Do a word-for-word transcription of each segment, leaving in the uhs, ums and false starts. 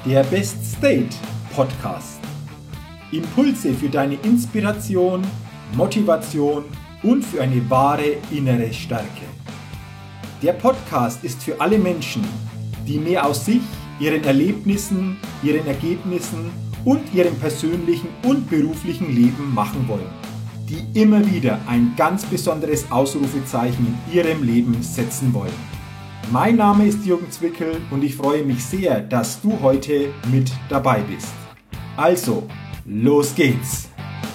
Der Best State Podcast. Impulse für deine Inspiration, Motivation und für eine wahre innere Stärke. Der Podcast ist für alle Menschen, die mehr aus sich, ihren Erlebnissen, ihren Ergebnissen und ihrem persönlichen und beruflichen Leben machen wollen, die immer wieder ein ganz besonderes Ausrufezeichen in ihrem Leben setzen wollen. Mein Name ist Jürgen Zwickel und ich freue mich sehr, dass du heute mit dabei bist. Also, los geht's!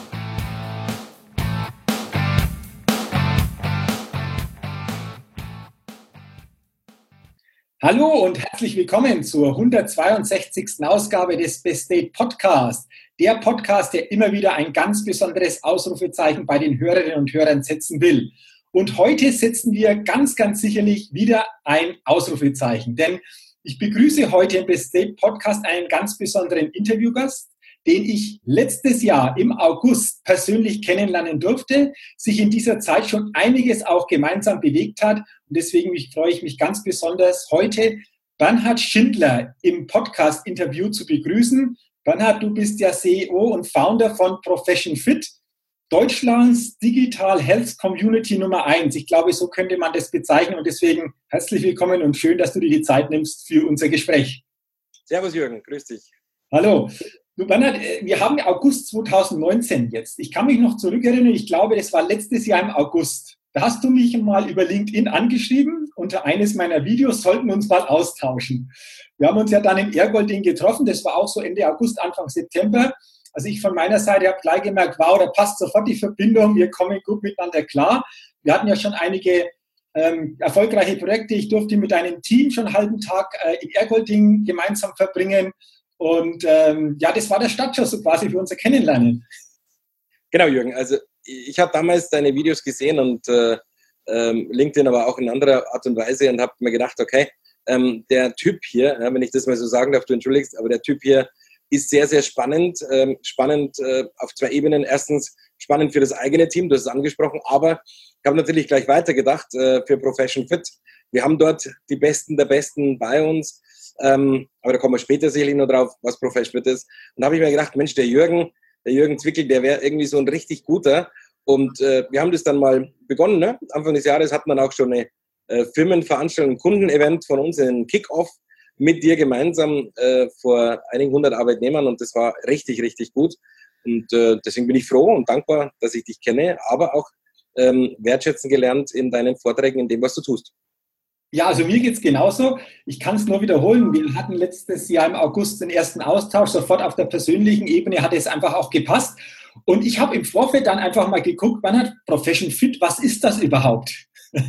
Hallo und herzlich willkommen zur hundertzweiundsechzigsten Ausgabe des Best State Podcast. Der Podcast, der immer wieder ein ganz besonderes Ausrufezeichen bei den Hörerinnen und Hörern setzen will. Und heute setzen wir ganz, ganz sicherlich wieder ein Ausrufezeichen. Denn ich begrüße heute im Best State Podcast einen ganz besonderen Interviewgast, den ich letztes Jahr im August persönlich kennenlernen durfte, sich in dieser Zeit schon einiges auch gemeinsam bewegt hat. Und deswegen freue ich mich ganz besonders, heute Bernhard Schindler im Podcast-Interview zu begrüßen. Bernhard, du bist ja C E O und Founder von Profession Fit, Deutschlands Digital Health Community Nummer eins. Ich glaube, so könnte man das bezeichnen. Und deswegen herzlich willkommen und schön, dass du dir die Zeit nimmst für unser Gespräch. Servus Jürgen, grüß dich. Hallo. Du Bernhard, wir haben August zweitausendneunzehn jetzt. Ich kann mich noch zurückerinnern, ich glaube, das war letztes Jahr im August. Da hast du mich mal über LinkedIn angeschrieben. Unter eines meiner Videos sollten wir uns mal austauschen. Wir haben uns ja dann in Ergolding getroffen. Das war auch so Ende August, Anfang September. Also ich von meiner Seite habe gleich gemerkt, wow, da passt sofort die Verbindung. Wir kommen gut miteinander klar. Wir hatten ja schon einige ähm, erfolgreiche Projekte. Ich durfte mit einem Team schon einen halben Tag äh, in Ergolding gemeinsam verbringen. Und ähm, ja, das war der Startschuss so quasi für unser Kennenlernen. Genau, Jürgen. Also ich habe damals deine Videos gesehen und äh, ähm, LinkedIn aber auch in anderer Art und Weise und habe mir gedacht, okay, ähm, der Typ hier, ja, wenn ich das mal so sagen darf, du entschuldigst, aber der Typ hier ist sehr, sehr spannend. Ähm, spannend äh, auf zwei Ebenen. Erstens spannend für das eigene Team, du hast es angesprochen, aber ich habe natürlich gleich weitergedacht äh, für Profession Fit. Wir haben dort die Besten der Besten bei uns. Ähm, aber da kommen wir später sicherlich noch drauf, was Profession Fit ist. Und da habe ich mir gedacht, Mensch, der Jürgen, der Jürgen Zwickel, der wäre irgendwie so ein richtig guter. Und äh, wir haben das dann mal begonnen. Ne? Anfang des Jahres hatten wir auch schon eine äh, Firmenveranstaltung, ein Kundenevent von uns, einen Kick-Off mit dir gemeinsam äh, vor einigen hundert Arbeitnehmern. Und das war richtig, richtig gut. Und äh, deswegen bin ich froh und dankbar, dass ich dich kenne, aber auch ähm, wertschätzen gelernt in deinen Vorträgen, in dem, was du tust. Ja, also mir geht es genauso. Ich kann es nur wiederholen. Wir hatten letztes Jahr im August den ersten Austausch. Sofort auf der persönlichen Ebene hat es einfach auch gepasst. Und ich habe im Vorfeld dann einfach mal geguckt, wann hat Profession Fit, was ist das überhaupt?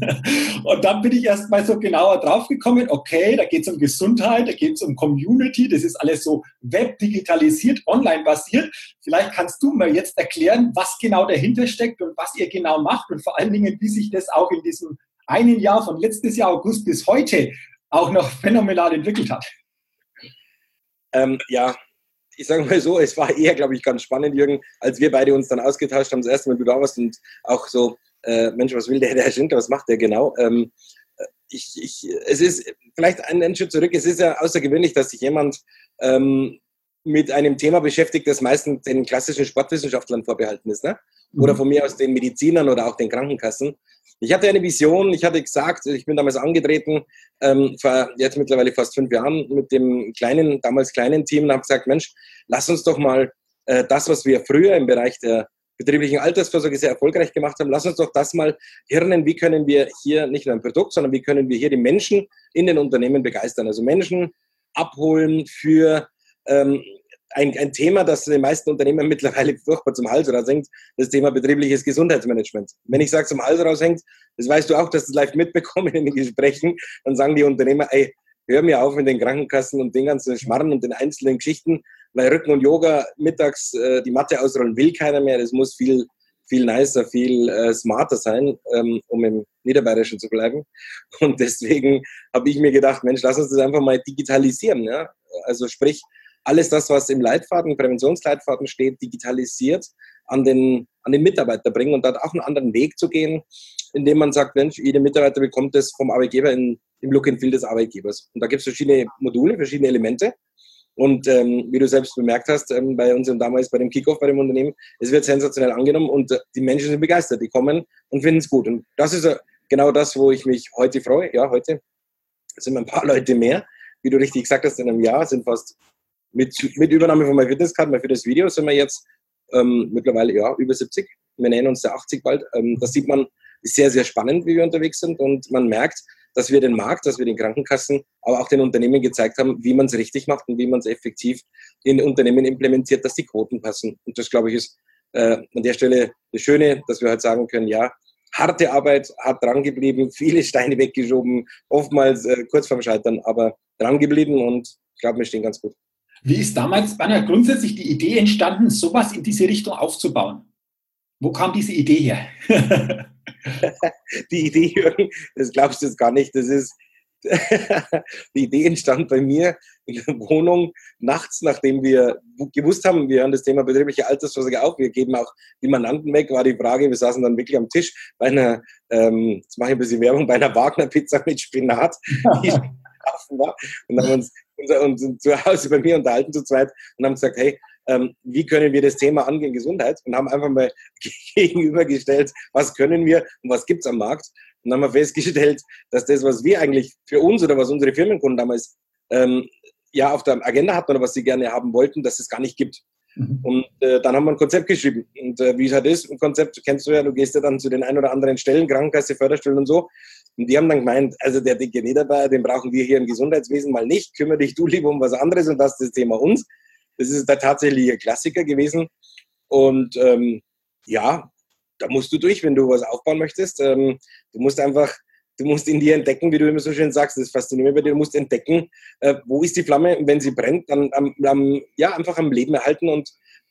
Und dann bin ich erst mal so genauer drauf gekommen, okay, da geht es um Gesundheit, da geht es um Community, das ist alles so webdigitalisiert, online basiert. Vielleicht kannst du mir jetzt erklären, was genau dahinter steckt und was ihr genau macht und vor allen Dingen, wie sich das auch in diesem einen Jahr von letztes Jahr August bis heute auch noch phänomenal entwickelt hat. Ähm, ja, ich sage mal so, es war eher, glaube ich, ganz spannend, Jürgen, als wir beide uns dann ausgetauscht haben, das erste Mal, du da warst und auch so, äh, Mensch, was will der Herr Schindler, was macht der genau? Ähm, ich, ich, es ist vielleicht einen Schritt zurück, es ist ja außergewöhnlich, dass sich jemand ähm, mit einem Thema beschäftigt, das meistens den klassischen Sportwissenschaftlern vorbehalten ist, ne? Oder von mir aus den Medizinern oder auch den Krankenkassen. Ich hatte eine Vision, ich hatte gesagt, ich bin damals angetreten, ähm, vor jetzt mittlerweile fast fünf Jahren mit dem kleinen, damals kleinen Team und habe gesagt, Mensch, lass uns doch mal äh, das, was wir früher im Bereich der betrieblichen Altersvorsorge sehr erfolgreich gemacht haben, lass uns doch das mal hirnen, wie können wir hier nicht nur ein Produkt, sondern wie können wir hier die Menschen in den Unternehmen begeistern. Also Menschen abholen für ähm, Ein, ein Thema, das den meisten Unternehmen mittlerweile furchtbar zum Hals raushängt, das Thema betriebliches Gesundheitsmanagement. Wenn ich sage, zum Hals raushängt, das weißt du auch, dass du das live mitbekommen in den Gesprächen, dann sagen die Unternehmer, ey, hör mir auf mit den Krankenkassen und den ganzen Schmarren und den einzelnen Geschichten, weil Rücken und Yoga mittags äh, die Matte ausrollen will keiner mehr, das muss viel, viel nicer, viel äh, smarter sein, ähm, um im Niederbayerischen zu bleiben. Und deswegen habe ich mir gedacht, Mensch, lass uns das einfach mal digitalisieren. Ja? Also sprich, alles das, was im Leitfaden, Präventionsleitfaden steht, digitalisiert an den, an den Mitarbeiter bringen und dort auch einen anderen Weg zu gehen, indem man sagt, Mensch, jeder Mitarbeiter bekommt das vom Arbeitgeber in, im Look and Feel des Arbeitgebers. Und da gibt es verschiedene Module, verschiedene Elemente. Und ähm, wie du selbst bemerkt hast, ähm, bei uns damals bei dem Kickoff bei dem Unternehmen, es wird sensationell angenommen und äh, die Menschen sind begeistert, die kommen und finden es gut. Und das ist äh, genau das, wo ich mich heute freue. Ja, heute sind ein paar Leute mehr. Wie du richtig gesagt hast, in einem Jahr sind fast mit, mit Übernahme von MyFitnessCard, MyFitnessVideo sind wir jetzt ähm, mittlerweile ja, über siebzig. Wir nähern uns der achtzig bald. Ähm, das sieht man, ist sehr, sehr spannend, wie wir unterwegs sind und man merkt, dass wir den Markt, dass wir den Krankenkassen, aber auch den Unternehmen gezeigt haben, wie man es richtig macht und wie man es effektiv in Unternehmen implementiert, dass die Quoten passen. Und das, glaube ich, ist äh, an der Stelle das Schöne, dass wir halt sagen können, ja, harte Arbeit, hart dran geblieben, viele Steine weggeschoben, oftmals äh, kurz vorm Scheitern, aber dran geblieben und ich glaube, wir stehen ganz gut. Wie ist damals bei einer grundsätzlich die Idee entstanden, sowas in diese Richtung aufzubauen? Wo kam diese Idee her? Die Idee, Jürgen, das glaubst du jetzt gar nicht. Das ist, die Idee entstand bei mir in der Wohnung nachts, nachdem wir gewusst haben, wir haben das Thema betriebliche Altersvorsorge auf, wir geben auch die Mandanten weg, war die Frage, wir saßen dann wirklich am Tisch bei einer, ähm, jetzt mache ich ein bisschen Werbung, bei einer Wagner-Pizza mit Spinat, die offen war, und haben uns unser, uns zu Hause bei mir unterhalten zu zweit und haben gesagt, hey, ähm, wie können wir das Thema angehen, Gesundheit, und haben einfach mal gegenübergestellt, was können wir und was gibt es am Markt. Und dann haben wir festgestellt, dass das, was wir eigentlich für uns oder was unsere Firmenkunden damals ähm, ja auf der Agenda hatten oder was sie gerne haben wollten, dass es gar nicht gibt. Mhm. Und äh, dann haben wir ein Konzept geschrieben. Und äh, wie es halt ist, ein Konzept kennst du ja, du gehst ja dann zu den ein oder anderen Stellen, Krankenkasse, Förderstellen und so. Und die haben dann gemeint, also der dicke Niederbayer, den brauchen wir hier im Gesundheitswesen mal nicht. Kümmere dich du lieber um was anderes und das ist das Thema uns. Das ist da tatsächlich ein Klassiker gewesen. Und ähm, ja, da musst du durch, wenn du was aufbauen möchtest. Ähm, du musst einfach, du musst in dir entdecken, wie du immer so schön sagst, das faszinierend bei dir, du musst entdecken, äh, wo ist die Flamme, und wenn sie brennt, dann am, am, ja, einfach am Leben erhalten und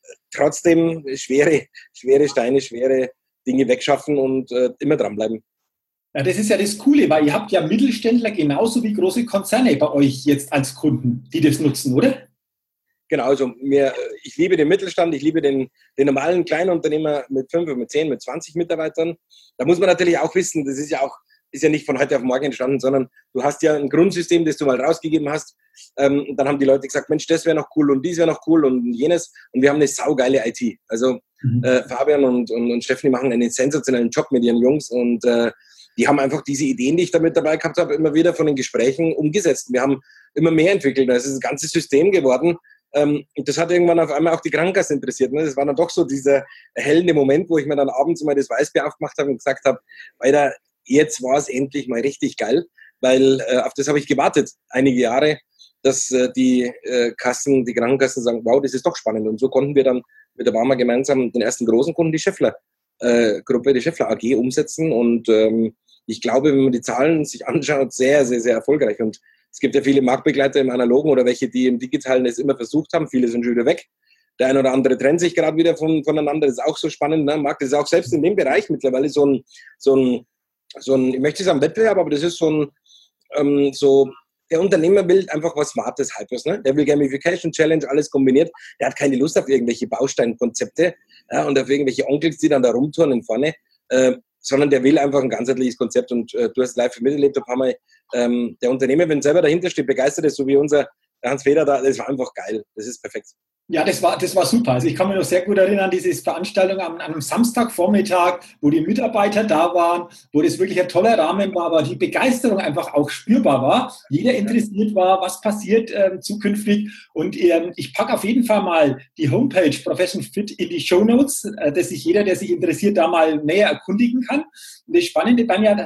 trotzdem schwere, schwere Steine, schwere Dinge wegschaffen und äh, immer dranbleiben. Ja, das ist ja das Coole, weil ihr habt ja Mittelständler genauso wie große Konzerne bei euch jetzt als Kunden, die das nutzen, oder? Genau, also mir, ich liebe den Mittelstand, ich liebe den, den normalen Kleinunternehmer mit fünf, mit zehn, mit zwanzig Mitarbeitern. Da muss man natürlich auch wissen, das ist ja auch, ist ja nicht von heute auf morgen entstanden, sondern du hast ja ein Grundsystem, das du mal rausgegeben hast. Ähm, und dann haben die Leute gesagt, Mensch, das wäre noch cool und dies wäre noch cool und jenes. Und wir haben eine saugeile I T. Also mhm. äh, Fabian und, und, und Stephanie machen einen sensationellen Job mit ihren Jungs und äh, die haben einfach diese Ideen, die ich da mit dabei gehabt habe, immer wieder von den Gesprächen umgesetzt. Wir haben immer mehr entwickelt. Es ist ein ganzes System geworden. Ähm, und das hat irgendwann auf einmal auch die Krankenkasse interessiert. Ne? Das war dann doch so dieser erhellende Moment, wo ich mir dann abends mal das Weißbier aufgemacht habe und gesagt habe, Alter, jetzt war es endlich mal richtig geil, weil äh, auf das habe ich gewartet, einige Jahre, dass äh, die äh, Kassen, die Krankenkassen sagen, wow, das ist doch spannend. Und so konnten wir dann mit der Barmer gemeinsam den ersten großen Kunden, die Scheffler äh, Gruppe, die Scheffler A G, umsetzen. Und ähm, ich glaube, wenn man die Zahlen sich anschaut, sehr, sehr, sehr erfolgreich. Und es gibt ja viele Marktbegleiter im Analogen oder welche, die im Digitalen es immer versucht haben. Viele sind schon wieder weg. Der eine oder andere trennt sich gerade wieder von, voneinander. Das ist auch so spannend. Ne? Markt ist auch selbst in dem Bereich mittlerweile so ein, so ein, so ein, ich möchte sagen Wettbewerb, aber das ist so ein, ähm, so, der Unternehmer will einfach was Smartes, Hypers. Ne? Der will Gamification, Challenge, alles kombiniert. Der hat keine Lust auf irgendwelche Bausteinkonzepte ja, und auf irgendwelche Onkels, die dann da rumturnen vorne. Äh, sondern der will einfach ein ganzheitliches Konzept und äh, du hast live miterlebt, ein paar Mal, ähm, der Unternehmer, wenn selber dahinter steht, begeistert ist, so wie unser Hans Feder da, das war einfach geil, das ist perfekt. Ja, das war, das war super. Also ich kann mich noch sehr gut erinnern, diese Veranstaltung am, an einem Samstagvormittag, wo die Mitarbeiter da waren, wo das wirklich ein toller Rahmen war, aber die Begeisterung einfach auch spürbar war. Jeder interessiert war, was passiert äh, zukünftig. Und äh, ich packe auf jeden Fall mal die Homepage Profession Fit in die Shownotes, äh, dass sich jeder, der sich interessiert, da mal näher erkundigen kann. Und das Spannende dann ja...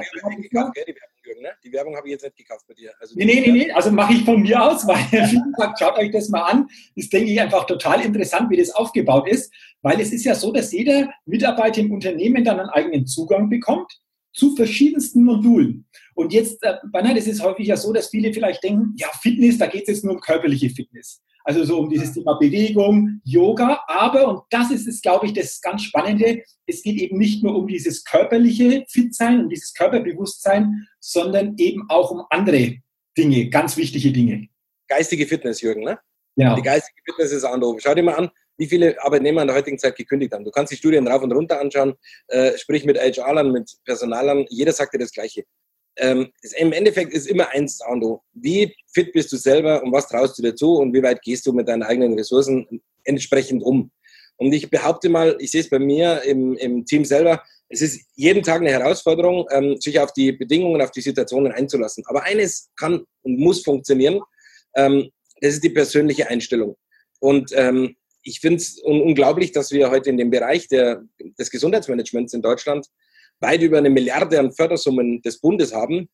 Die Werbung habe ich jetzt nicht gekauft bei dir. Also nee, nee, nee, nee, also mache ich von mir aus, weil wie gesagt, schaut euch das mal an. Das denke ich einfach total interessant, wie das aufgebaut ist, weil es ist ja so, dass jeder Mitarbeiter im Unternehmen dann einen eigenen Zugang bekommt zu verschiedensten Modulen. Und jetzt, äh, das ist häufig ja so, dass viele vielleicht denken, ja, Fitness, da geht es jetzt nur um körperliche Fitness. Also so um dieses Thema Bewegung, Yoga, aber, und das ist es, glaube ich, das ganz Spannende, es geht eben nicht nur um dieses körperliche Fitsein, um dieses Körperbewusstsein, sondern eben auch um andere Dinge, ganz wichtige Dinge. Geistige Fitness, Jürgen, ne? Ja. Die geistige Fitness ist andere. Schau dir mal an, wie viele Arbeitnehmer in der heutigen Zeit gekündigt haben. Du kannst die Studien rauf und runter anschauen, äh, sprich mit H R-Lern, mit Personalern, jeder sagt dir das Gleiche. ähm, im Endeffekt ist immer eins A und O. Wie fit bist du selber und was traust du dir zu und wie weit gehst du mit deinen eigenen Ressourcen entsprechend um? Und ich behaupte mal, ich sehe es bei mir im, im Team selber, es ist jeden Tag eine Herausforderung, ähm, sich auf die Bedingungen, auf die Situationen einzulassen. Aber eines kann und muss funktionieren, ähm, das ist die persönliche Einstellung. Und ähm, ich finde es un- unglaublich, dass wir heute in dem Bereich der, des Gesundheitsmanagements in Deutschland weit über eine Milliarde an Fördersummen des Bundes haben,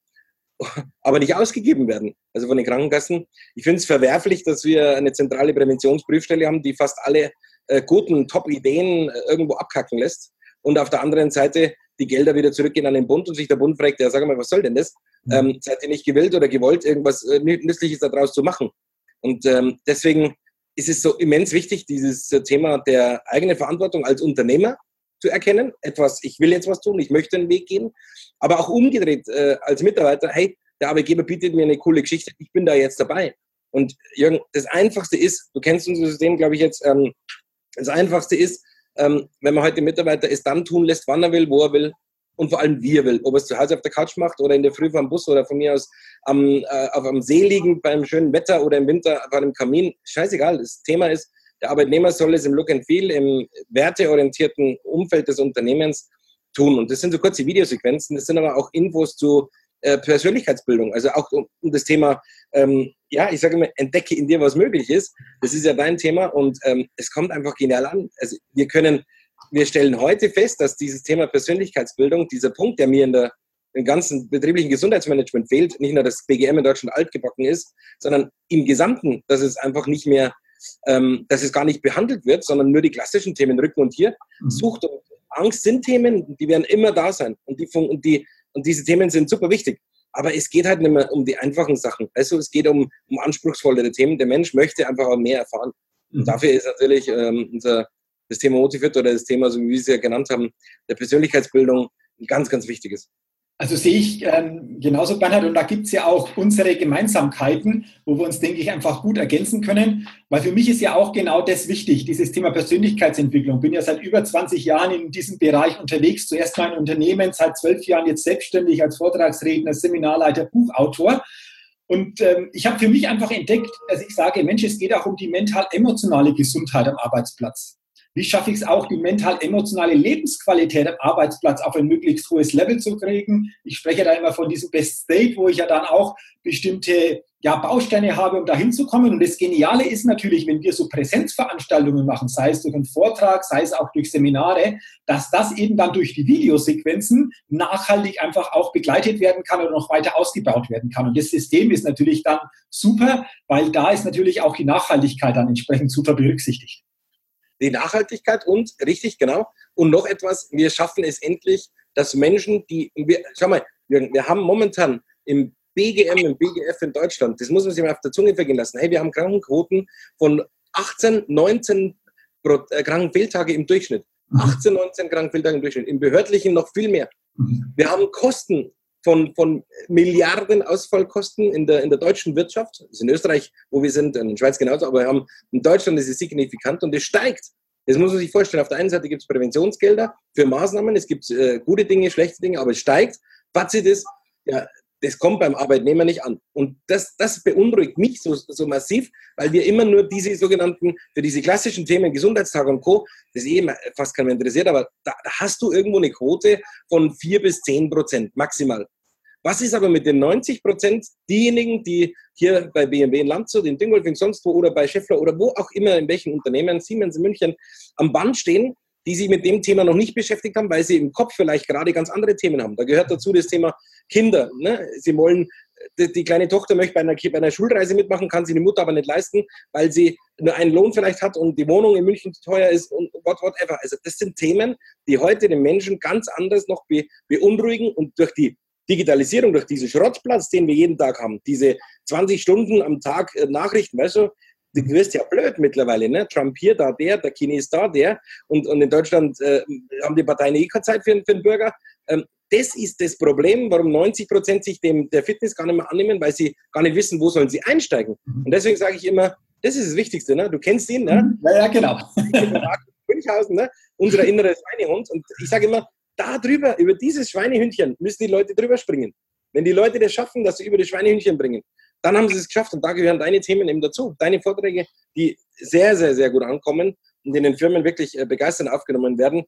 aber nicht ausgegeben werden, also von den Krankenkassen. Ich finde es verwerflich, dass wir eine zentrale Präventionsprüfstelle haben, die fast alle äh, guten Top-Ideen äh, irgendwo abkacken lässt und auf der anderen Seite die Gelder wieder zurückgehen an den Bund und sich der Bund fragt, ja, sag mal, was soll denn das? Ähm, seid ihr nicht gewillt oder gewollt, irgendwas äh, Nützliches daraus zu machen? Und ähm, deswegen ist es so immens wichtig, dieses Thema der eigenen Verantwortung als Unternehmer zu erkennen. Etwas, ich will jetzt was tun, ich möchte einen Weg gehen, aber auch umgedreht äh, als Mitarbeiter, hey, der Arbeitgeber bietet mir eine coole Geschichte, ich bin da jetzt dabei. Und Jürgen, das Einfachste ist, du kennst unser System, glaube ich jetzt, ähm, das Einfachste ist, ähm, wenn man heute Mitarbeiter es dann tun lässt, wann er will, wo er will und vor allem wie er will. Ob er es zu Hause auf der Couch macht oder in der Früh vom Bus oder von mir aus am, äh, auf am See liegen beim schönen Wetter oder im Winter vor einem Kamin, scheißegal. Das Thema ist, der Arbeitnehmer soll es im Look and Feel, im werteorientierten Umfeld des Unternehmens tun. Und das sind so kurze Videosequenzen, das sind aber auch Infos zu äh, Persönlichkeitsbildung, also auch um, um das Thema, ähm, ja, ich sage immer, entdecke in dir, was möglich ist. Das ist ja dein Thema und ähm, es kommt einfach genial an. Also wir können, wir stellen heute fest, dass dieses Thema Persönlichkeitsbildung, dieser Punkt, der mir in der im ganzen betrieblichen Gesundheitsmanagement fehlt, nicht nur, dass B G M in Deutschland altgebacken ist, sondern im Gesamten, dass es einfach nicht mehr Ähm, dass es gar nicht behandelt wird, sondern nur die klassischen Themen Rücken und hier. Mhm. Sucht und Angst sind Themen, die werden immer da sein. Und, die, und, die, und diese Themen sind super wichtig. Aber es geht halt nicht mehr um die einfachen Sachen. Also es geht um, um anspruchsvollere Themen. Der Mensch möchte einfach auch mehr erfahren. Mhm. Und dafür ist natürlich ähm, unser, das Thema Motivit oder das Thema, so wie wir es ja genannt haben, der Persönlichkeitsbildung ein ganz, ganz wichtiges. Also sehe ich ähm, genauso, Bernhard, und da gibt es ja auch unsere Gemeinsamkeiten, wo wir uns, denke ich, einfach gut ergänzen können, weil für mich ist ja auch genau das wichtig, dieses Thema Persönlichkeitsentwicklung. Ich bin ja seit über zwanzig Jahren in diesem Bereich unterwegs, zuerst mein Unternehmen, seit zwölf Jahren jetzt selbstständig als Vortragsredner, Seminarleiter, Buchautor. Und ähm, ich habe für mich einfach entdeckt, dass ich sage, Mensch, es geht auch um die mental-emotionale Gesundheit am Arbeitsplatz. Wie schaffe ich es auch, die mental-emotionale Lebensqualität am Arbeitsplatz auf ein möglichst hohes Level zu kriegen? Ich spreche da immer von diesem Best State, wo ich ja dann auch bestimmte ja, Bausteine habe, um da hinzukommen. Und das Geniale ist natürlich, wenn wir so Präsenzveranstaltungen machen, sei es durch einen Vortrag, sei es auch durch Seminare, dass das eben dann durch die Videosequenzen nachhaltig einfach auch begleitet werden kann oder noch weiter ausgebaut werden kann. Und das System ist natürlich dann super, weil da ist natürlich auch die Nachhaltigkeit dann entsprechend super berücksichtigt. Die Nachhaltigkeit und, richtig, genau, und noch etwas, wir schaffen es endlich, dass Menschen, die, wir, schau mal, wir, wir haben momentan im B G M, im B G F in Deutschland, das muss man sich mal auf der Zunge vergehen lassen, hey, wir haben Krankenquoten von achtzehn, neunzehn Pro, äh, Krankenfehltage im Durchschnitt, achtzehn, neunzehn Krankenfehltage im Durchschnitt, im Behördlichen noch viel mehr. Wir haben Kosten von, von Milliarden Ausfallkosten in der, in der deutschen Wirtschaft. Das ist in Österreich, wo wir sind, in der Schweiz genauso, aber wir haben in Deutschland ist es signifikant und es steigt. Das muss man sich vorstellen. Auf der einen Seite gibt es Präventionsgelder für Maßnahmen, es gibt äh, gute Dinge, schlechte Dinge, aber es steigt. Fazit ist, ja, das kommt beim Arbeitnehmer nicht an. Und das, das beunruhigt mich so, so massiv, weil wir immer nur diese sogenannten, für diese klassischen Themen, Gesundheitstag und Co., das eh fast keiner interessiert, aber da, da hast du irgendwo eine Quote von vier bis zehn Prozent maximal. Was ist aber mit den neunzig Prozent diejenigen, die hier bei B M W in Landshut, in Dingolfing, sonst wo oder bei Schaeffler oder wo auch immer, in welchen Unternehmen, Siemens in München, am Band stehen, die sich mit dem Thema noch nicht beschäftigt haben, weil sie im Kopf vielleicht gerade ganz andere Themen haben. Da gehört dazu das Thema Kinder. Ne? Sie wollen, die, die kleine Tochter möchte bei einer, bei einer Schulreise mitmachen, kann sie die Mutter aber nicht leisten, weil sie nur einen Lohn vielleicht hat und die Wohnung in München zu teuer ist und what, whatever. Also das sind Themen, die heute den Menschen ganz anders noch be, beunruhigen und durch die Digitalisierung, durch diesen Schrottplatz, den wir jeden Tag haben, diese zwanzig Stunden am Tag äh, Nachrichten, weißt du, du wirst ja blöd mittlerweile, ne? Trump hier, da der, der Chines da, der und, und in Deutschland äh, haben die Parteien eh keine Zeit für, für den Bürger. Ähm, das ist das Problem, warum neunzig Prozent sich dem, der Fitness gar nicht mehr annehmen, weil sie gar nicht wissen, wo sollen sie einsteigen. Und deswegen sage ich immer, das ist das Wichtigste, ne? Du kennst ihn, ne? Ja, ja, genau. Münchhausen, ne? Unser innerer Schweinehund. Und ich sage immer, da drüber, über dieses Schweinehündchen müssen die Leute drüber springen. Wenn die Leute das schaffen, dass sie über die Schweinehühnchen bringen, dann haben sie es geschafft. Und da gehören deine Themen eben dazu. Deine Vorträge, die sehr, sehr, sehr gut ankommen und in den Firmen wirklich begeisternd aufgenommen werden.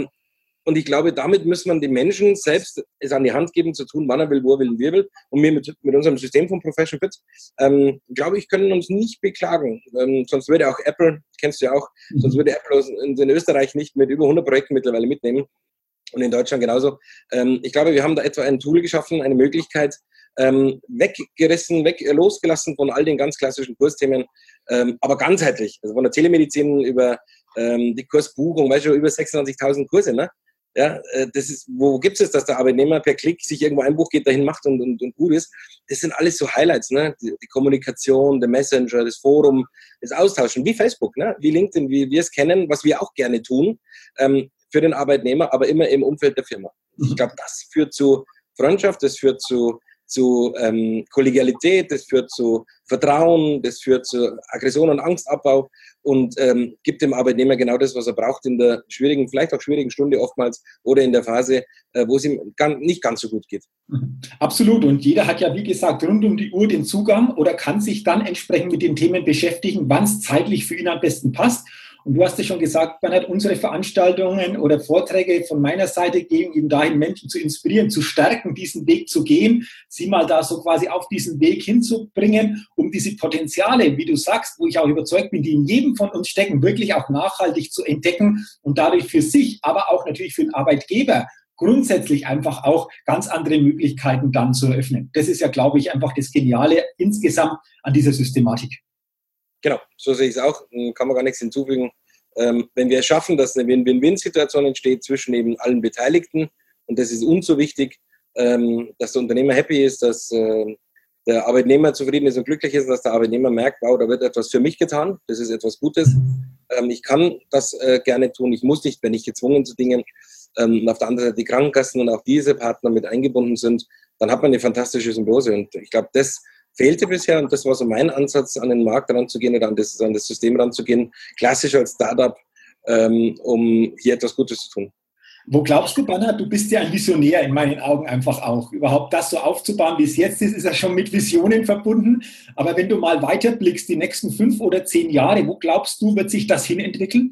Und ich glaube, damit muss man den Menschen selbst es an die Hand geben, zu tun, wann er will, wo er will, wie er will. Und wir mit, mit unserem System von Profession Fit, ähm, glaube ich, können uns nicht beklagen. Ähm, sonst würde auch Apple, kennst du ja auch, mhm. sonst würde Apple in Österreich nicht mit über hundert Projekten mittlerweile mitnehmen. Und in Deutschland genauso. Ähm, ich glaube, wir haben da etwa ein Tool geschaffen, eine Möglichkeit, ähm, weggerissen, weg, losgelassen von all den ganz klassischen Kursthemen, ähm, aber ganzheitlich. Also von der Telemedizin über ähm, die Kursbuchung, weißt du, über sechsundzwanzigtausend Kurse, ne? Ja, das ist, wo gibt es, dass der Arbeitnehmer per Klick sich irgendwo ein Buch geht, dahin macht und, und, und gut ist. Das sind alles so Highlights, ne? Die, die Kommunikation, der Messenger, das Forum, das Austauschen, wie Facebook, ne? Wie LinkedIn, wie wir es kennen, was wir auch gerne tun, ähm, für den Arbeitnehmer, aber immer im Umfeld der Firma. Ich glaube, das führt zu Freundschaft, das führt zu, zu ähm, Kollegialität, das führt zu Vertrauen, das führt zu Aggression und Angstabbau und ähm, gibt dem Arbeitnehmer genau das, was er braucht in der schwierigen, vielleicht auch schwierigen Stunde oftmals oder in der Phase, äh, wo es ihm gar, nicht ganz so gut geht. Absolut. Und jeder hat ja, wie gesagt, rund um die Uhr den Zugang oder kann sich dann entsprechend mit den Themen beschäftigen, wann es zeitlich für ihn am besten passt. Und du hast ja schon gesagt, Bernhard, unsere Veranstaltungen oder Vorträge von meiner Seite gehen eben dahin, Menschen zu inspirieren, zu stärken, diesen Weg zu gehen, sie mal da so quasi auf diesen Weg hinzubringen, um diese Potenziale, wie du sagst, wo ich auch überzeugt bin, die in jedem von uns stecken, wirklich auch nachhaltig zu entdecken und dadurch für sich, aber auch natürlich für den Arbeitgeber grundsätzlich einfach auch ganz andere Möglichkeiten dann zu eröffnen. Das ist ja, glaube ich, einfach das Geniale insgesamt an dieser Systematik. Genau, so sehe ich es auch. Kann man gar nichts hinzufügen. Ähm, wenn wir es schaffen, dass eine Win-Win-Win-Situation entsteht zwischen eben allen Beteiligten, und das ist uns so wichtig, ähm, dass der Unternehmer happy ist, dass äh, der Arbeitnehmer zufrieden ist und glücklich ist, und dass der Arbeitnehmer merkt, wow, da wird etwas für mich getan, das ist etwas Gutes. Ähm, ich kann das äh, gerne tun, ich muss nicht, wenn ich gezwungen zu Dingen. Ähm, und auf der anderen Seite die Krankenkassen und auch diese Partner mit eingebunden sind, dann hat man eine fantastische Symbiose. Und ich glaube, das fehlte bisher, und das war so mein Ansatz, an den Markt ranzugehen oder an das, an das System ranzugehen, klassisch als Startup, ähm, um hier etwas Gutes zu tun. Wo glaubst du, Bernhard, du bist ja ein Visionär in meinen Augen einfach auch. Überhaupt das so aufzubauen, wie es jetzt ist, ist ja schon mit Visionen verbunden. Aber wenn du mal weiterblickst, die nächsten fünf oder zehn Jahre, wo glaubst du, wird sich das hinentwickeln?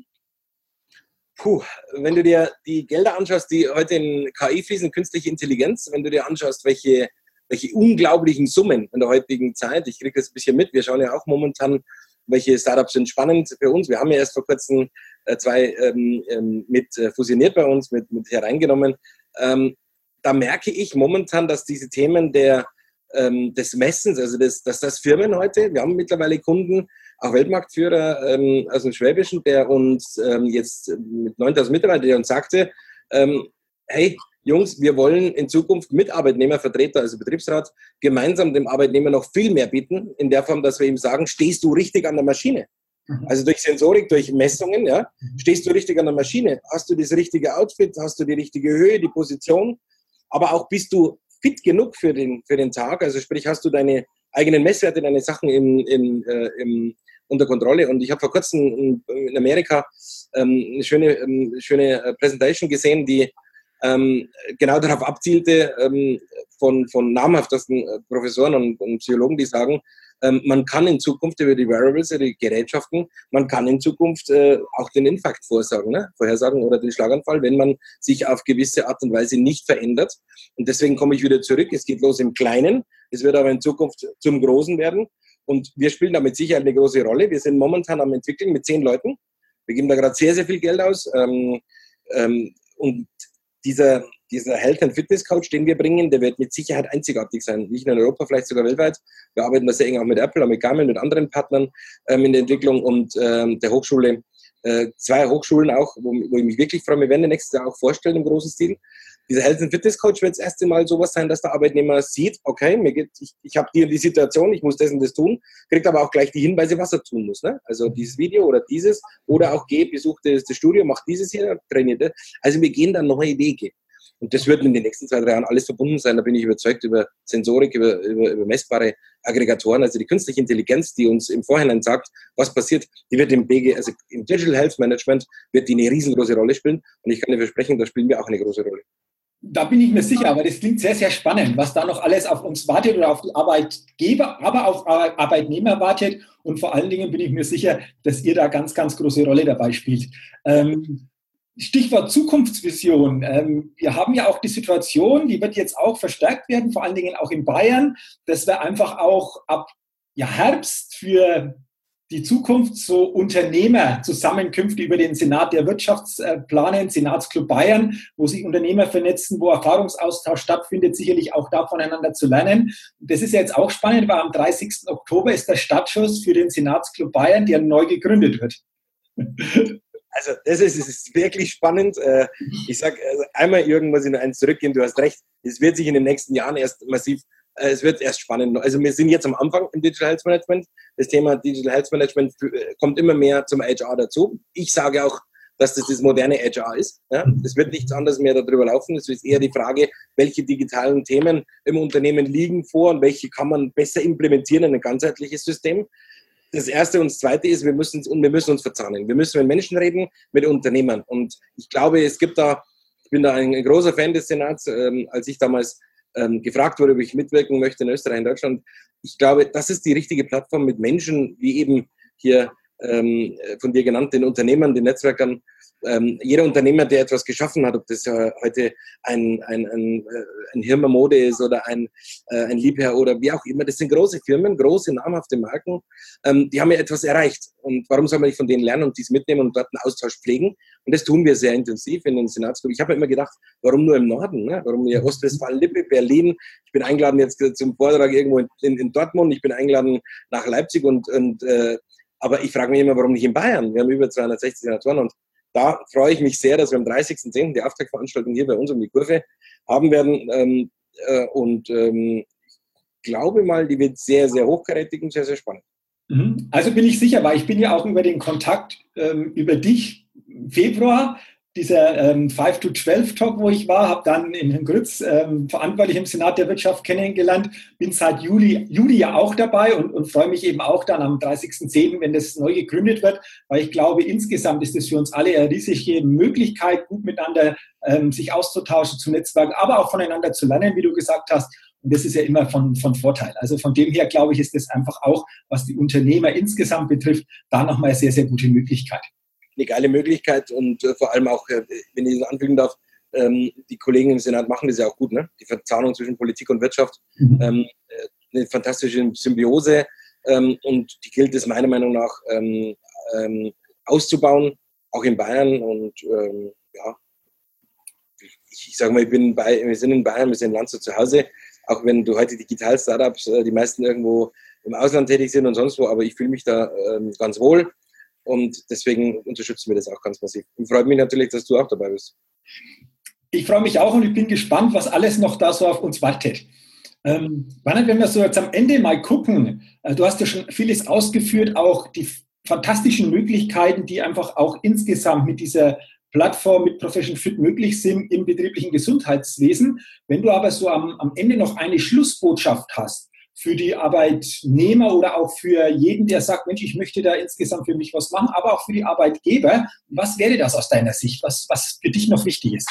Puh, wenn du dir die Gelder anschaust, die heute in K I fließen, künstliche Intelligenz, wenn du dir anschaust, welche welche unglaublichen Summen in der heutigen Zeit. Ich kriege das ein bisschen mit. Wir schauen ja auch momentan, welche Startups sind spannend für uns. Wir haben ja erst vor kurzem äh, zwei ähm, mit äh, fusioniert bei uns, mit, mit hereingenommen. Ähm, da merke ich momentan, dass diese Themen der, ähm, des Messens, also das, dass das Firmen heute, wir haben mittlerweile Kunden, auch Weltmarktführer ähm, aus dem Schwäbischen, der uns ähm, jetzt mit neuntausend Mitarbeitern, der uns sagte, ähm, hey, Jungs, wir wollen in Zukunft mit Arbeitnehmervertreter, also Betriebsrat, gemeinsam dem Arbeitnehmer noch viel mehr bieten, in der Form, dass wir ihm sagen, stehst du richtig an der Maschine? Also durch Sensorik, durch Messungen, ja, stehst du richtig an der Maschine? Hast du das richtige Outfit? Hast du die richtige Höhe, die Position? Aber auch bist du fit genug für den, für den Tag? Also sprich, hast du deine eigenen Messwerte, deine Sachen im, im, äh, im, unter Kontrolle? Und ich habe vor kurzem in, in Amerika ähm, eine schöne, ähm, schöne Präsentation gesehen, die Ähm, genau darauf abzielte, ähm, von, von namhaftesten äh, Professoren und, und Psychologen, die sagen, ähm, man kann in Zukunft über die Wearables, die Gerätschaften, man kann in Zukunft äh, auch den Infarkt vorsagen, ne? vorhersagen oder den Schlaganfall, wenn man sich auf gewisse Art und Weise nicht verändert. Und deswegen komme ich wieder zurück. Es geht los im Kleinen, es wird aber in Zukunft zum Großen werden. Und wir spielen da mit Sicherheit eine große Rolle. Wir sind momentan am Entwickeln mit zehn Leuten. Wir geben da gerade sehr, sehr viel Geld aus. Ähm, ähm, und Dieser, dieser Health- and Fitness-Coach, den wir bringen, der wird mit Sicherheit einzigartig sein. Nicht nur in Europa, vielleicht sogar weltweit. Wir arbeiten da sehr eng auch mit Apple, auch mit Garmin, mit anderen Partnern ähm, in der Entwicklung und ähm, der Hochschule. Äh, zwei Hochschulen auch, wo, wo ich mich wirklich freue. Wir werden nächstes Jahr auch vorstellen im großen Stil. Dieser Health- and Fitness-Coach wird das erste Mal sowas sein, dass der Arbeitnehmer sieht, okay, mir geht, ich, ich habe die und die Situation, ich muss das und das tun, kriegt aber auch gleich die Hinweise, was er tun muss. Ne? Also dieses Video oder dieses oder auch geh, besuch das, das Studio, mach dieses hier, trainiert das. Also wir gehen da neue Wege. Und das wird in den nächsten zwei, drei Jahren alles verbunden sein. Da bin ich überzeugt über Sensorik, über, über, über messbare Aggregatoren. Also die künstliche Intelligenz, die uns im Vorhinein sagt, was passiert, die wird im B G, also im Digital Health Management, wird die eine riesengroße Rolle spielen. Und ich kann dir versprechen, da spielen wir auch eine große Rolle. Da bin ich mir sicher, aber das klingt sehr, sehr spannend, was da noch alles auf uns wartet oder auf die Arbeitgeber, aber auf Arbeitnehmer wartet. Und vor allen Dingen bin ich mir sicher, dass ihr da ganz, ganz große Rolle dabei spielt. Ähm, Stichwort Zukunftsvision. Ähm, wir haben ja auch die Situation, die wird jetzt auch verstärkt werden, vor allen Dingen auch in Bayern, dass wir einfach auch ab ja, Herbst für die Zukunft so Unternehmerzusammenkünfte über den Senat der Wirtschaft planen, Senatsclub Bayern, wo sich Unternehmer vernetzen, wo Erfahrungsaustausch stattfindet, sicherlich auch da voneinander zu lernen. Das ist ja jetzt auch spannend, weil am dreißigsten Oktober ist der Startschuss für den Senatsclub Bayern, der neu gegründet wird. Also das ist, das ist wirklich spannend. Ich sage einmal, Jürgen, muss ich noch eins zurückgehen, du hast recht, es wird sich in den nächsten Jahren erst massiv Es wird erst spannend. Also wir sind jetzt am Anfang im Digital Health Management. Das Thema Digital Health Management kommt immer mehr zum H R dazu. Ich sage auch, dass das das moderne H R ist. Ja? Es wird nichts anderes mehr darüber laufen. Es ist eher die Frage, welche digitalen Themen im Unternehmen liegen vor und welche kann man besser implementieren in ein ganzheitliches System. Das Erste und das Zweite ist, wir müssen, und wir müssen uns verzahnen. Wir müssen mit Menschen reden, mit Unternehmern. Und ich glaube, es gibt da, ich bin da ein großer Fan des Senats, ähm, als ich damals ähm, gefragt wurde, ob ich mitwirken möchte in Österreich, in Deutschland. Ich glaube, das ist die richtige Plattform mit Menschen, wie eben hier ähm, von dir genannt, den Unternehmern, den Netzwerkern. Ähm, jeder Unternehmer, der etwas geschaffen hat, ob das äh, heute ein, ein, ein, ein Hirmer Mode ist oder ein, äh, ein Liebherr oder wie auch immer, das sind große Firmen, große, namhafte Marken, ähm, die haben ja etwas erreicht. Und warum soll man nicht von denen lernen und dies mitnehmen und dort einen Austausch pflegen? Und das tun wir sehr intensiv in den Senatsclub. Ich habe mir immer gedacht, warum nur im Norden? Ne? Warum hier Ostwestfalen-Lippe, Berlin? Ich bin eingeladen jetzt zum Vortrag irgendwo in, in, in Dortmund, ich bin eingeladen nach Leipzig und, und äh, aber ich frage mich immer, warum nicht in Bayern? Wir haben über zweihundertsechzig Senatoren und da freue ich mich sehr, dass wir am dreißigsten zehnten die Auftaktveranstaltung hier bei uns um die Kurve haben werden. Ähm, äh, und ähm, ich glaube mal, die wird sehr, sehr hochkarätig und sehr, sehr spannend. Also bin ich sicher, weil ich bin ja auch über den Kontakt ähm, über dich im Februar, dieser ähm, five to twelve Talk, wo ich war, habe dann in Herrn Grütz, ähm, verantwortlich im Senat der Wirtschaft, kennengelernt, bin seit Juli, Juli ja auch dabei und, und freue mich eben auch dann am dreißigsten zehnten, wenn das neu gegründet wird, weil ich glaube, insgesamt ist das für uns alle eine riesige Möglichkeit, gut miteinander ähm, sich auszutauschen, zu netzwerken, aber auch voneinander zu lernen, wie du gesagt hast. Und das ist ja immer von, von Vorteil. Also von dem her, glaube ich, ist das einfach auch, was die Unternehmer insgesamt betrifft, da nochmal eine sehr, sehr gute Möglichkeit. Eine geile Möglichkeit und äh, vor allem auch, äh, wenn ich das anfügen darf, ähm, die Kollegen im Senat machen das ja auch gut, ne? Die Verzahnung zwischen Politik und Wirtschaft, mhm. ähm, eine fantastische Symbiose ähm, und die gilt es meiner Meinung nach ähm, ähm, auszubauen, auch in Bayern und ähm, ja, ich, ich sage mal, ich bin bei, wir sind in Bayern, wir sind in Landshut zu Hause, auch wenn du heute Digital-Startups, äh, die meisten irgendwo im Ausland tätig sind und sonst wo, aber ich fühle mich da ähm, ganz wohl. Und deswegen unterstützen wir das auch ganz massiv. Und freut mich natürlich, dass du auch dabei bist. Ich freue mich auch und ich bin gespannt, was alles noch da so auf uns wartet. Ähm, wenn wir so jetzt am Ende mal gucken, äh, du hast ja schon vieles ausgeführt, auch die fantastischen Möglichkeiten, die einfach auch insgesamt mit dieser Plattform, mit Profession Fit möglich sind im betrieblichen Gesundheitswesen. Wenn du aber so am, am Ende noch eine Schlussbotschaft hast, für die Arbeitnehmer oder auch für jeden, der sagt, Mensch, ich möchte da insgesamt für mich was machen, aber auch für die Arbeitgeber. Was wäre das aus deiner Sicht, was, was für dich noch wichtig ist?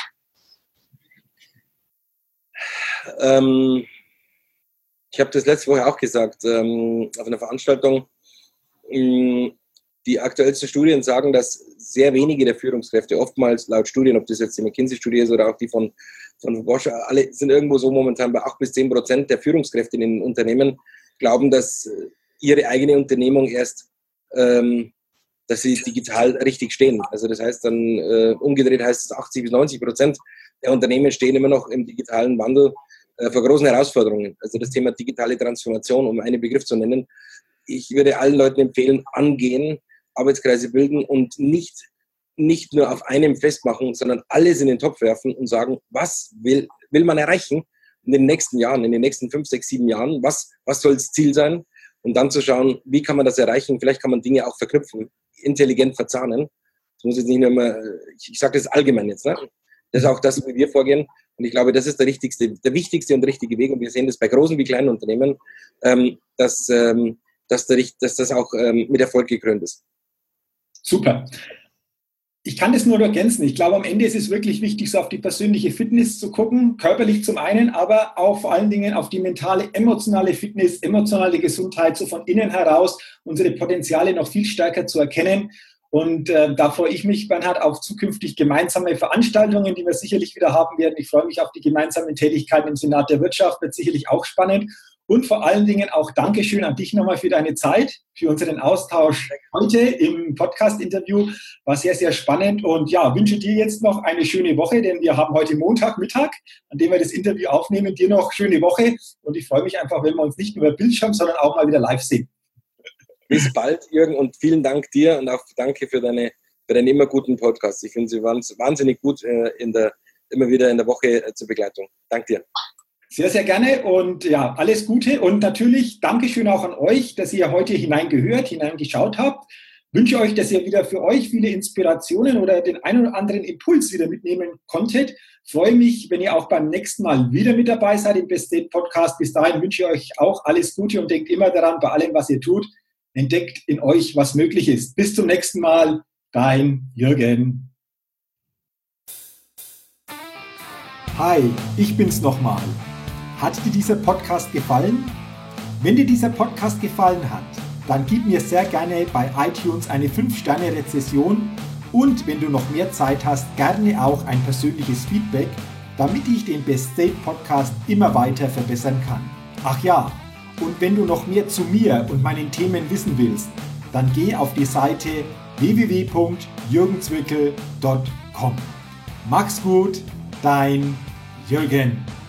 Ähm, ich habe das letzte Woche auch gesagt, ähm, auf einer Veranstaltung. Ähm, die aktuellsten Studien sagen, dass sehr wenige der Führungskräfte, oftmals laut Studien, ob das jetzt die McKinsey-Studie ist oder auch die von, von Bosch, alle sind irgendwo so momentan bei acht bis zehn Prozent der Führungskräfte in den Unternehmen, glauben, dass ihre eigene Unternehmung erst, ähm, dass sie digital richtig stehen. Also das heißt dann, äh, umgedreht heißt es achtzig bis neunzig Prozent der Unternehmen stehen immer noch im digitalen Wandel äh, vor großen Herausforderungen. Also das Thema digitale Transformation, um einen Begriff zu nennen. Ich würde allen Leuten empfehlen, angehen, Arbeitskreise bilden und nicht, nicht nur auf einem festmachen, sondern alles in den Topf werfen und sagen, was will, will man erreichen in den nächsten Jahren, in den nächsten fünf, sechs, sieben Jahren, was, was soll das Ziel sein? Und dann zu schauen, wie kann man das erreichen? Vielleicht kann man Dinge auch verknüpfen, intelligent verzahnen. Das muss jetzt nicht nur immer, ich, ich sage das allgemein jetzt, ne? Das ist auch das, wie wir vorgehen. Und ich glaube, das ist der richtigste, der wichtigste und richtige Weg. Und wir sehen das bei großen wie kleinen Unternehmen, ähm, dass, ähm, dass, der, dass das auch ähm, mit Erfolg gekrönt ist. Super. Ich kann das nur ergänzen. Ich glaube, am Ende ist es wirklich wichtig, so auf die persönliche Fitness zu gucken, körperlich zum einen, aber auch vor allen Dingen auf die mentale, emotionale Fitness, emotionale Gesundheit, so von innen heraus unsere Potenziale noch viel stärker zu erkennen. Und äh, da freue ich mich, Bernhard, auf zukünftig gemeinsame Veranstaltungen, die wir sicherlich wieder haben werden. Ich freue mich auf die gemeinsamen Tätigkeiten im Senat der Wirtschaft, wird sicherlich auch spannend. Und vor allen Dingen auch Dankeschön an dich nochmal für deine Zeit, für unseren Austausch heute im Podcast-Interview. War sehr, sehr spannend und ja, wünsche dir jetzt noch eine schöne Woche, denn wir haben heute Montagmittag, an dem wir das Interview aufnehmen. Dir noch schöne Woche und ich freue mich einfach, wenn wir uns nicht nur über Bildschirm, sondern auch mal wieder live sehen. Bis bald, Jürgen, und vielen Dank dir und auch danke für deine, für deinen immer guten Podcast. Ich finde sie wahnsinnig gut äh, in der, immer wieder in der Woche äh, zur Begleitung. Danke dir. Sehr, sehr gerne und ja, alles Gute und natürlich Dankeschön auch an euch, dass ihr heute hineingehört, hineingeschaut habt. Ich wünsche euch, dass ihr wieder für euch viele Inspirationen oder den einen oder anderen Impuls wieder mitnehmen konntet. Ich freue mich, wenn ihr auch beim nächsten Mal wieder mit dabei seid im Best Date Podcast. Bis dahin wünsche ich euch auch alles Gute und denkt immer daran, bei allem, was ihr tut, entdeckt in euch, was möglich ist. Bis zum nächsten Mal, dein Jürgen. Hi, ich bin's nochmal. Hat dir dieser Podcast gefallen? Wenn dir dieser Podcast gefallen hat, dann gib mir sehr gerne bei iTunes eine fünf Sterne Rezession und wenn du noch mehr Zeit hast, gerne auch ein persönliches Feedback, damit ich den Best Date Podcast immer weiter verbessern kann. Ach ja, und wenn du noch mehr zu mir und meinen Themen wissen willst, dann geh auf die Seite w w w punkt jürgen zwickel punkt com. Mach's gut, dein Jürgen.